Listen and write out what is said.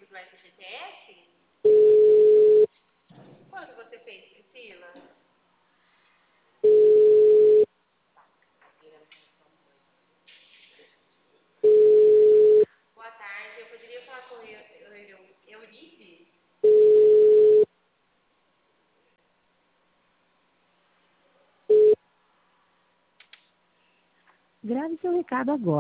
exemplo do FGTS? Quanto você fez, Priscila? Boa tarde, eu poderia falar com Euripe? Grave seu recado agora.